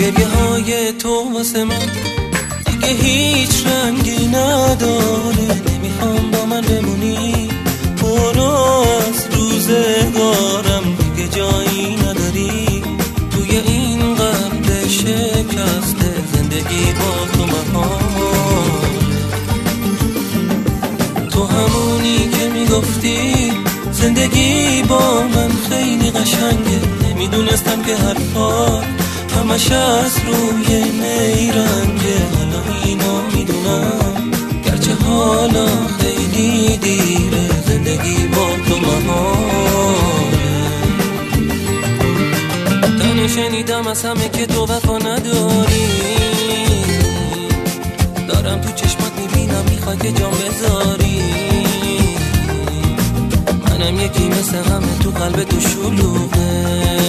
گریه های تو واسه من دیگه هیچ رنگی نداره. نمیخوام با من بمونی، برو از روزگارم، دیگه جایی نداری توی این قلب شکسته. زندگی با تو محاله. تو همونی که میگفتی زندگی با من خیلی قشنگه. نمیدونستم که حرفات همش از روی نیرنگه. حالا اینو میدونم گرچه حالا خیلی دیره. زندگی با تو محاله. تنه شنیدم از همه که تو وفا نداری. دارم تو چشمات میبینم میخوای که جام بذاری. منم یکی مثل همه تو قلب تو شلوغه.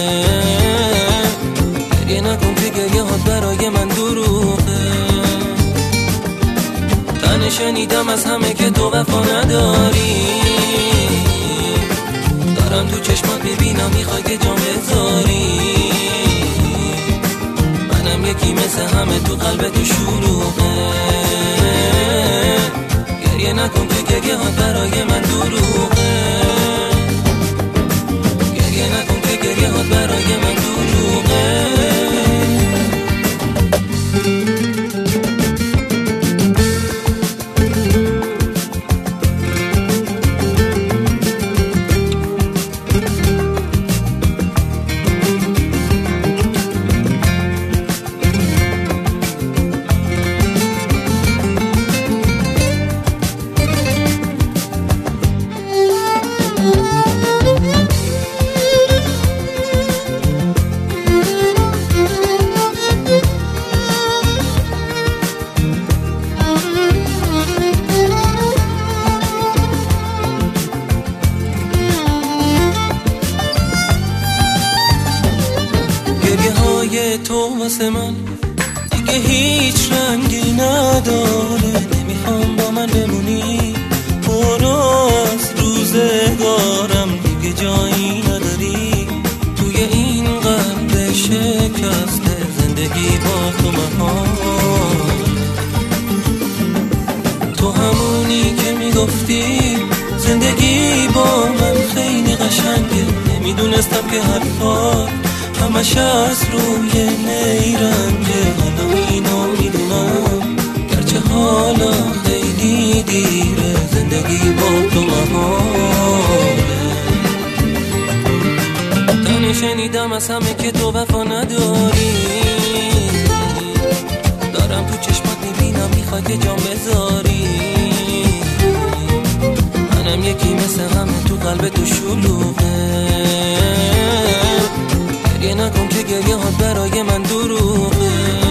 گریه نکن که گریه هات برای من دروغه. تنه شنیدم از همه که تو وفا نداری. دارم تو چشمات ببینم میخوای که جام بذاری. منم یکی مثل همه تو قلب تو شلوغه. گریه نکن که گریه هات برای من دروغه. گریه نکن که گریه هات برای من دروغه. تو واسه من دیگه هیچ رنگی نداره. نمیخوام با من بمونی، برو از روزگارم، دیگه جایی نداری توی این قلب شکسته. زندگی با تو محاله. تو همونی که میگفتی زندگی با من خیلی قشنگه. نمیدونستم که حرفات همش از روی نیرنگه. حالا اینو میدونم گرچه حالا خیلی دیره. زندگی با تو محاله. تنه شنیدم از همه که تو وفا نداری. دارم تو چشمات میبینم میخوای که جام بذاری. منم یکی مثل همه تو قلب تو شلوغه. گریه نکن که گریه هات برای من دروغه.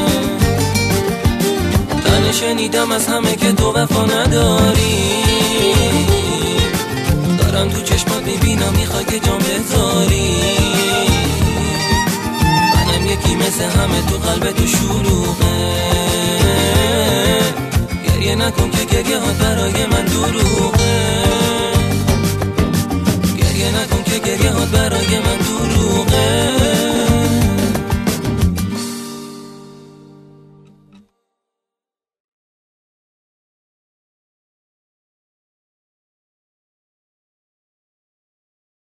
تنه شنیدم از همه که تو وفا نداری. دارم تو چشمات میبینم میخوای که جام بذاری. منم یکی مثل همه تو قلب تو شلوغه. گریه نکن که گریه هات برای من دروغه. گریه نکن که گریه هات برای من دروغه.